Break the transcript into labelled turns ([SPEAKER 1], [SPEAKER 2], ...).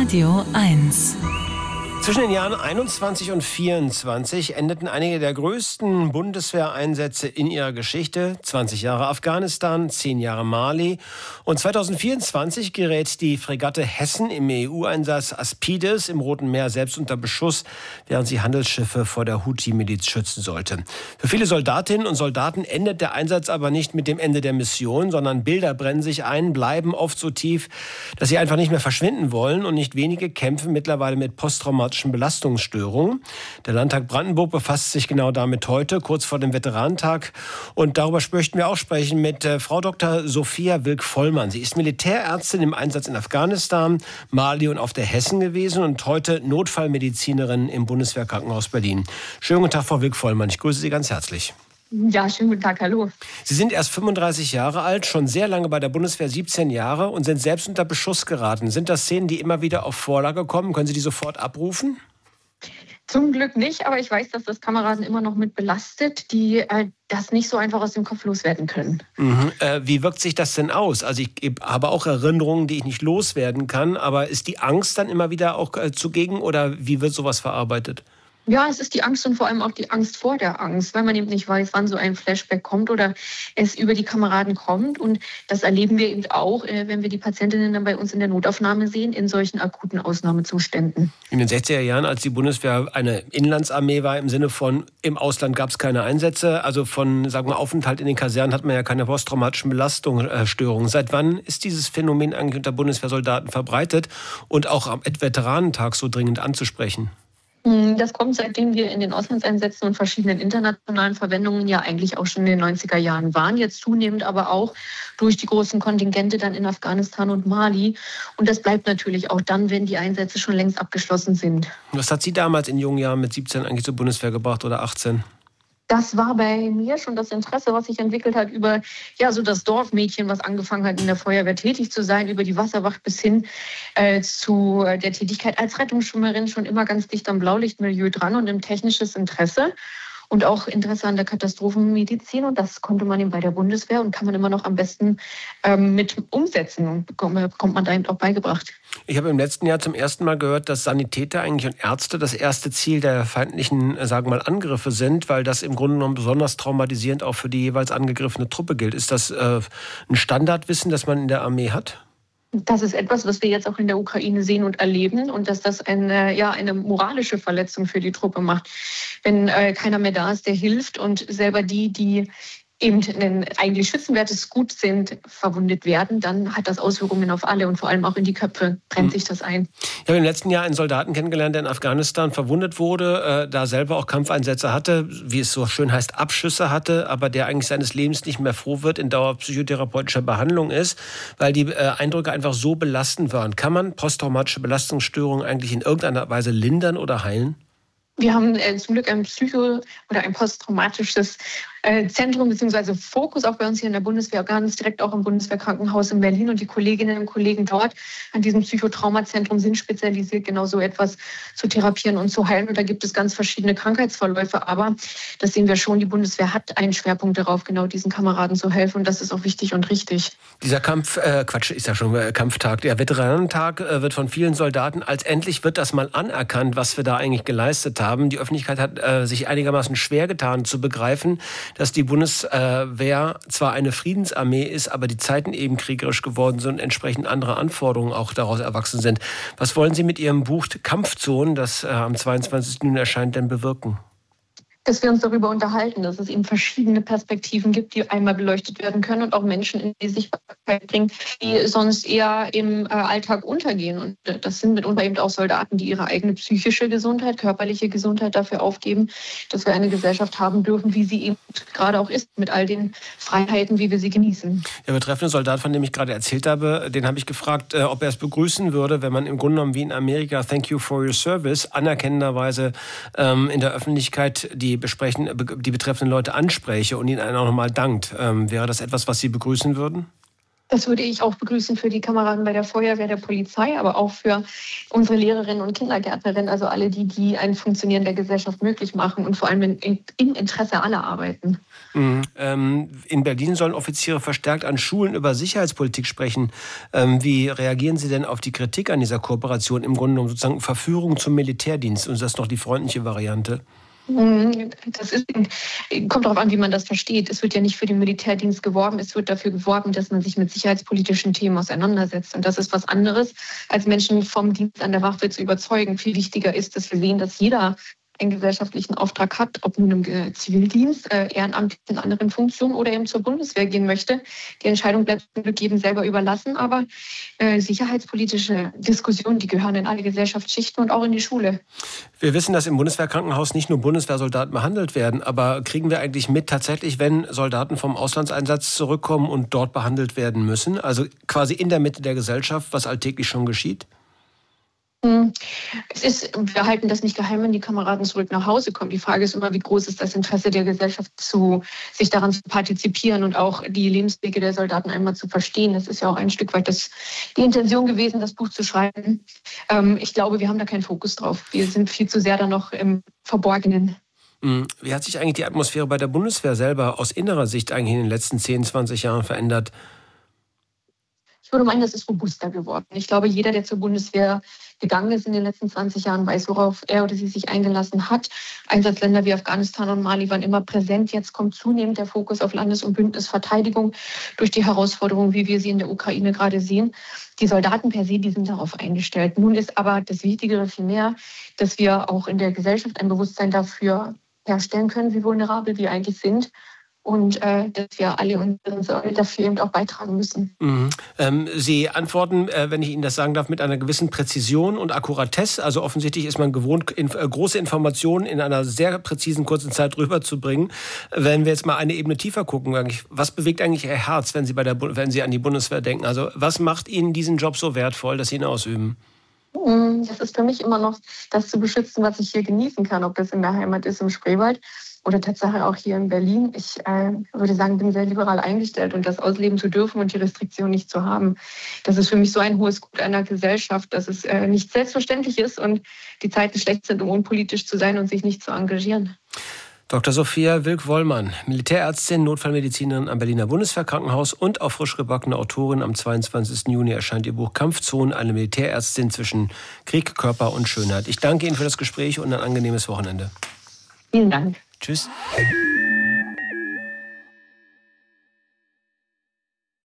[SPEAKER 1] Radio 1.
[SPEAKER 2] Zwischen den Jahren 21 und 24 endeten einige der größten Bundeswehreinsätze in ihrer Geschichte. 20 Jahre Afghanistan, 10 Jahre Mali. Und 2024 gerät die Fregatte Hessen im EU-Einsatz Aspides im Roten Meer selbst unter Beschuss, während sie Handelsschiffe vor der Houthi-Miliz schützen sollte. Für viele Soldatinnen und Soldaten endet der Einsatz aber nicht mit dem Ende der Mission, sondern Bilder brennen sich ein, bleiben oft so tief, dass sie einfach nicht mehr verschwinden wollen. Und nicht wenige kämpfen mittlerweile mit posttraumatischen Belastungsstörungen. Der Landtag Brandenburg befasst sich genau damit heute, kurz vor dem Veteranentag. Und darüber möchten wir auch sprechen mit Frau Dr. Sophia Wilk-Vollmann. Sie ist Militärärztin im Einsatz in Afghanistan, Mali und auf der Hessen gewesen und heute Notfallmedizinerin im Bundeswehrkrankenhaus Berlin. Schönen guten Tag, Frau Wilk-Vollmann. Ich grüße Sie ganz herzlich.
[SPEAKER 3] Ja, schönen guten Tag, hallo.
[SPEAKER 2] Sie sind erst 35 Jahre alt, schon sehr lange bei der Bundeswehr, 17 Jahre und sind selbst unter Beschuss geraten. Sind das Szenen, die immer wieder auf Vorlage kommen? Können Sie die sofort abrufen?
[SPEAKER 3] Zum Glück nicht, aber ich weiß, dass das Kameraden immer noch mit belastet, die das nicht so einfach aus dem Kopf loswerden können.
[SPEAKER 2] Wie wirkt sich das denn aus? Also ich habe auch Erinnerungen, die ich nicht loswerden kann, aber ist die Angst dann immer wieder auch zugegen oder wie wird sowas verarbeitet?
[SPEAKER 3] Ja, es ist die Angst und vor allem auch die Angst vor der Angst, weil man eben nicht weiß, wann so ein Flashback kommt oder es über die Kameraden kommt. Und das erleben wir eben auch, wenn wir die Patientinnen dann bei uns in der Notaufnahme sehen, in solchen akuten Ausnahmezuständen.
[SPEAKER 2] In den 60er Jahren, als die Bundeswehr eine Inlandsarmee war, im Sinne von im Ausland gab es keine Einsätze, also von, sagen wir, Aufenthalt in den Kasernen hat man ja keine posttraumatischen Belastungsstörungen. Seit wann ist dieses Phänomen eigentlich unter Bundeswehrsoldaten verbreitet und auch am Veteranentag so dringend anzusprechen?
[SPEAKER 3] Das kommt, seitdem wir in den Auslandseinsätzen und verschiedenen internationalen Verwendungen ja eigentlich auch schon in den 90er Jahren waren. Jetzt zunehmend aber auch durch die großen Kontingente dann in Afghanistan und Mali. Und das bleibt natürlich auch dann, wenn die Einsätze schon längst abgeschlossen sind.
[SPEAKER 2] Was hat Sie damals in jungen Jahren mit 17 eigentlich zur Bundeswehr gebracht oder 18?
[SPEAKER 3] Das war bei mir schon das Interesse, was sich entwickelt hat über so das Dorfmädchen, was angefangen hat, in der Feuerwehr tätig zu sein, über die Wasserwacht bis hin zu der Tätigkeit als Rettungsschwimmerin, schon immer ganz dicht am Blaulichtmilieu dran und im technisches Interesse und auch Interesse an der Katastrophenmedizin. Und das konnte man eben bei der Bundeswehr und kann man immer noch am besten mit umsetzen und bekommt man da eben auch beigebracht.
[SPEAKER 2] Ich habe im letzten Jahr zum ersten Mal gehört, dass Sanitäter eigentlich und Ärzte das erste Ziel der feindlichen, sagen wir mal, Angriffe sind, weil das im Grunde genommen besonders traumatisierend auch für die jeweils angegriffene Truppe gilt. Ist das ein Standardwissen, das man in der Armee hat?
[SPEAKER 3] Das ist etwas, was wir jetzt auch in der Ukraine sehen und erleben und dass das eine moralische Verletzung für die Truppe macht. Wenn keiner mehr da ist, der hilft und selber die eben ein eigentlich schützenwertes Gut sind, verwundet werden, dann hat das Auswirkungen auf alle und vor allem auch in die Köpfe brennt sich das ein. Ich
[SPEAKER 2] habe im letzten Jahr einen Soldaten kennengelernt, der in Afghanistan verwundet wurde, da selber auch Kampfeinsätze hatte, wie es so schön heißt, Abschüsse hatte, aber der eigentlich seines Lebens nicht mehr froh wird, in dauerpsychotherapeutischer Behandlung ist, weil die Eindrücke einfach so belastend waren. Kann man posttraumatische Belastungsstörungen eigentlich in irgendeiner Weise lindern oder heilen?
[SPEAKER 3] Wir haben zum Glück ein oder ein posttraumatisches Zentrum bzw. Fokus auch bei uns hier in der Bundeswehr, ganz direkt auch im Bundeswehrkrankenhaus in Berlin. Und die Kolleginnen und Kollegen dort an diesem Psychotraumazentrum sind spezialisiert, genau so etwas zu therapieren und zu heilen. Und da gibt es ganz verschiedene Krankheitsverläufe. Aber das sehen wir schon, die Bundeswehr hat einen Schwerpunkt darauf, genau diesen Kameraden zu helfen. Und das ist auch wichtig und richtig.
[SPEAKER 2] Dieser Kampftag, der Veteranentag wird von vielen Soldaten als endlich wird das mal anerkannt, was wir da eigentlich geleistet haben. Die Öffentlichkeit hat sich einigermaßen schwer getan zu begreifen, dass die Bundeswehr zwar eine Friedensarmee ist, aber die Zeiten eben kriegerisch geworden sind und entsprechend andere Anforderungen auch daraus erwachsen sind. Was wollen Sie mit Ihrem Buch Kampfzonen, das am 22. Juni erscheint, denn bewirken?
[SPEAKER 3] Dass wir uns darüber unterhalten, dass es eben verschiedene Perspektiven gibt, die einmal beleuchtet werden können und auch Menschen in die Sichtbarkeit bringen, die sonst eher im Alltag untergehen. Und das sind mitunter eben auch Soldaten, die ihre eigene psychische Gesundheit, körperliche Gesundheit dafür aufgeben, dass wir eine Gesellschaft haben dürfen, wie sie eben gerade auch ist, mit all den Freiheiten, wie wir sie genießen. Der
[SPEAKER 2] betreffende Soldat, von dem ich gerade erzählt habe, den habe ich gefragt, ob er es begrüßen würde, wenn man im Grunde genommen wie in Amerika Thank you for your service anerkennenderweise in der Öffentlichkeit die betreffenden Leute anspräche und ihnen auch nochmal dankt. Wäre das etwas, was Sie begrüßen würden?
[SPEAKER 3] Das würde ich auch begrüßen für die Kameraden bei der Feuerwehr, der Polizei, aber auch für unsere Lehrerinnen und Kindergärtnerinnen, also alle die ein Funktionieren der Gesellschaft möglich machen und vor allem im Interesse aller arbeiten.
[SPEAKER 2] In Berlin sollen Offiziere verstärkt an Schulen über Sicherheitspolitik sprechen. Wie reagieren Sie denn auf die Kritik an dieser Kooperation? Im Grunde genommen sozusagen Verführung zum Militärdienst. Und das ist noch die freundliche Variante.
[SPEAKER 3] Kommt darauf an, wie man das versteht. Es wird ja nicht für den Militärdienst geworben, es wird dafür geworben, dass man sich mit sicherheitspolitischen Themen auseinandersetzt. Und das ist was anderes, als Menschen vom Dienst an der Waffe zu überzeugen. Viel wichtiger ist, dass wir sehen, dass jeder einen gesellschaftlichen Auftrag hat, ob nun im Zivildienst, ehrenamtlich in anderen Funktionen oder eben zur Bundeswehr gehen möchte. Die Entscheidung bleibt jedem selber überlassen, aber sicherheitspolitische Diskussionen, die gehören in alle Gesellschaftsschichten und auch in die Schule.
[SPEAKER 2] Wir wissen, dass im Bundeswehrkrankenhaus nicht nur Bundeswehrsoldaten behandelt werden, aber kriegen wir eigentlich mit tatsächlich, wenn Soldaten vom Auslandseinsatz zurückkommen und dort behandelt werden müssen, also quasi in der Mitte der Gesellschaft, was alltäglich schon geschieht?
[SPEAKER 3] Wir halten das nicht geheim, wenn die Kameraden zurück nach Hause kommen. Die Frage ist immer, wie groß ist das Interesse der Gesellschaft, sich daran zu partizipieren und auch die Lebenswege der Soldaten einmal zu verstehen. Das ist ja auch ein Stück weit die Intention gewesen, das Buch zu schreiben. Ich glaube, wir haben da keinen Fokus drauf. Wir sind viel zu sehr da noch im Verborgenen.
[SPEAKER 2] Wie hat sich eigentlich die Atmosphäre bei der Bundeswehr selber aus innerer Sicht eigentlich in den letzten 10, 20 Jahren verändert?
[SPEAKER 3] Ich würde meinen, das ist robuster geworden. Ich glaube, jeder, der zur Bundeswehr gegangen ist in den letzten 20 Jahren, weiß, worauf er oder sie sich eingelassen hat. Einsatzländer wie Afghanistan und Mali waren immer präsent. Jetzt kommt zunehmend der Fokus auf Landes- und Bündnisverteidigung durch die Herausforderungen, wie wir sie in der Ukraine gerade sehen. Die Soldaten per se, die sind darauf eingestellt. Nun ist aber das Wichtigere vielmehr, dass wir auch in der Gesellschaft ein Bewusstsein dafür herstellen können, wie vulnerabel wir eigentlich sind. Und dass wir alle unseren Sorge dafür eben auch beitragen müssen.
[SPEAKER 2] Sie antworten, wenn ich Ihnen das sagen darf, mit einer gewissen Präzision und Akkuratesse. Also offensichtlich ist man gewohnt, große Informationen in einer sehr präzisen, kurzen Zeit rüberzubringen. Wenn wir jetzt mal eine Ebene tiefer gucken, was bewegt eigentlich Ihr Herz, wenn Sie an die Bundeswehr denken? Also was macht Ihnen diesen Job so wertvoll, dass Sie ihn ausüben?
[SPEAKER 3] Das ist für mich immer noch das zu beschützen, was ich hier genießen kann, ob das in der Heimat ist, im Spreewald. Oder Tatsache auch hier in Berlin. Ich würde sagen, bin sehr liberal eingestellt und das ausleben zu dürfen und die Restriktion nicht zu haben. Das ist für mich so ein hohes Gut einer Gesellschaft, dass es nicht selbstverständlich ist und die Zeiten schlecht sind, um unpolitisch zu sein und sich nicht zu engagieren.
[SPEAKER 2] Dr. Sophia Wilk-Wollmann, Militärärztin, Notfallmedizinerin am Berliner Bundeswehrkrankenhaus und auch frisch gebackene Autorin. Am 22. Juni erscheint ihr Buch Kampfzonen, eine Militärärztin zwischen Krieg, Körper und Schönheit. Ich danke Ihnen für das Gespräch und ein angenehmes Wochenende.
[SPEAKER 3] Vielen Dank.
[SPEAKER 2] Tschüss.